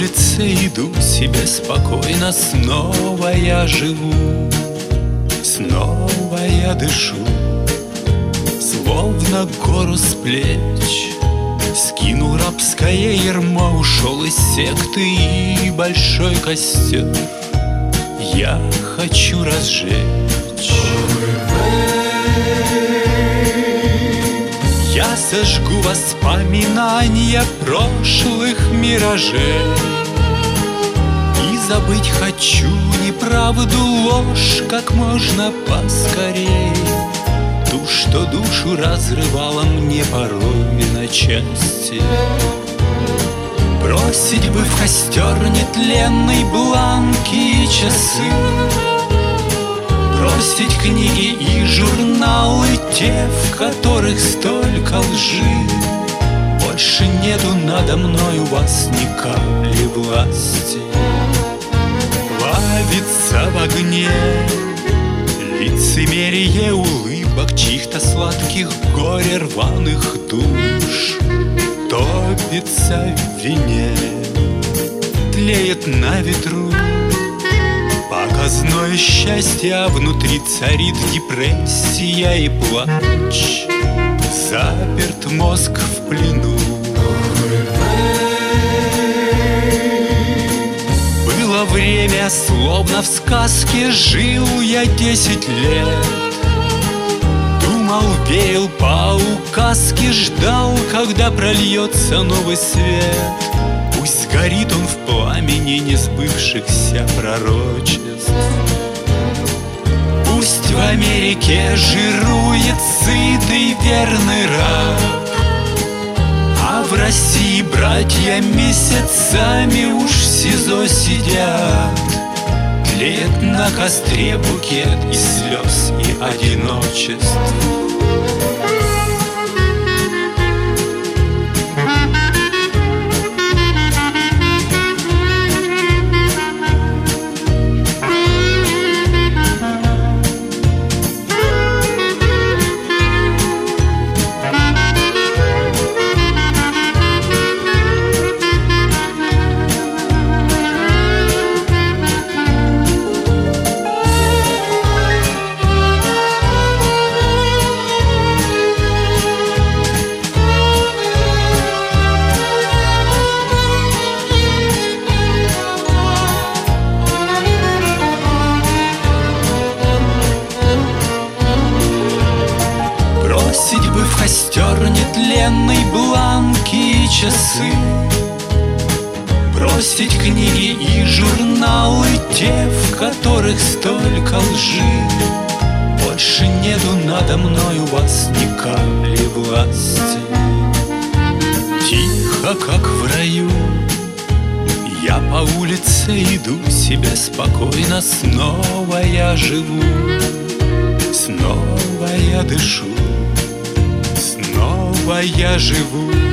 улице иду себе спокойно, снова я живу, снова я дышу. Словно гору с плеч скинул рабское ярмо, ушел из секты и большой костер я хочу разжечь. Я сожгу воспоминания прошлых миражей и забыть хочу неправду, ложь как можно поскорей, ту, что душу разрывала мне порой на части. Бросить бы в костер нетленный бланки и часы, бросить книги и журналы, те, в которых столько лжи. Больше нету надо мной у вас ни капли власти. Плавится в огне лицемерие улыбок чьих-то сладких горе рваных душ, топится в вине, тлеет на ветру показное счастье, а внутри царит депрессия и плач. Заперт мозг в плену. Было время, словно в сказке, жил я 10 лет. Думал, верил по указке, ждал, когда прольется новый свет. Пусть сгорит он в пламени несбывшихся пророчеств. Пусть в Америке жирует сытый верный раб, а в России братья месяцами уж в СИЗО сидят. Тлеет на костре букет из слез и одиночеств. Бросить бы в костер нетленный бланки и часы, бросить книги и журналы, те, в которых столько лжи. Больше нету надо мной у вас ни капли власти. Тихо, как в раю, я по улице иду себе спокойно, снова я живу, снова я дышу, снова я живу.